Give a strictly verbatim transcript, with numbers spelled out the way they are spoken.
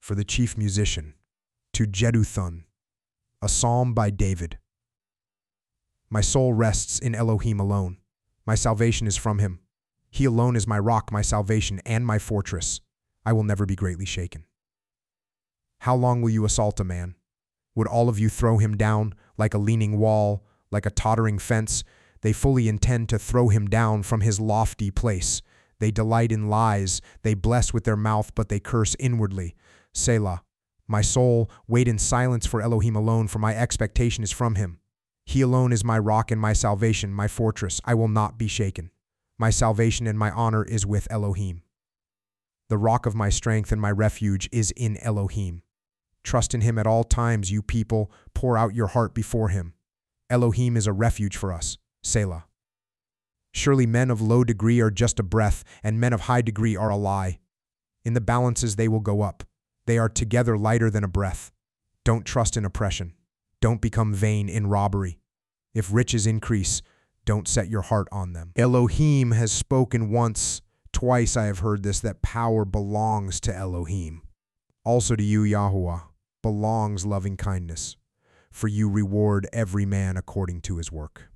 For the chief musician, to Jeduthun, a psalm by David. My soul rests in Elohim alone. My salvation is from him. He alone is my rock, my salvation, and my fortress. I will never be greatly shaken. How long will you assault a man? Would all of you throw him down like a leaning wall, like a tottering fence? They fully intend to throw him down from his lofty place. They delight in lies. They bless with their mouth, but they curse inwardly. Selah. My soul, wait in silence for Elohim alone, for my expectation is from him. He alone is my rock and my salvation, my fortress. I will not be shaken. My salvation and my honor is with Elohim. The rock of my strength and my refuge is in Elohim. Trust in him at all times, you people. Pour out your heart before him. Elohim is a refuge for us. Selah. Surely men of low degree are just a breath, and men of high degree are a lie. In the balances they will go up. They are together lighter than a breath. Don't trust in oppression. Don't become vain in robbery. If riches increase, don't set your heart on them. Elohim has spoken once, twice I have heard this, that power belongs to Elohim. Also to you, Yahuwah, belongs loving kindness, for you reward every man according to his work.